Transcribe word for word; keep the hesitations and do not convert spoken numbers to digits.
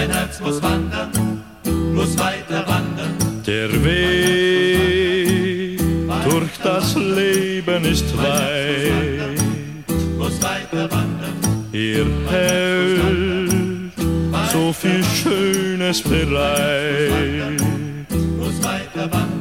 mein Herz muss wandern, muss weiter wandern. Der Weg durch das Leben ist weit, muss weiter wandern. Ihr hält so viel Schönes bereit, muss weiter wandern.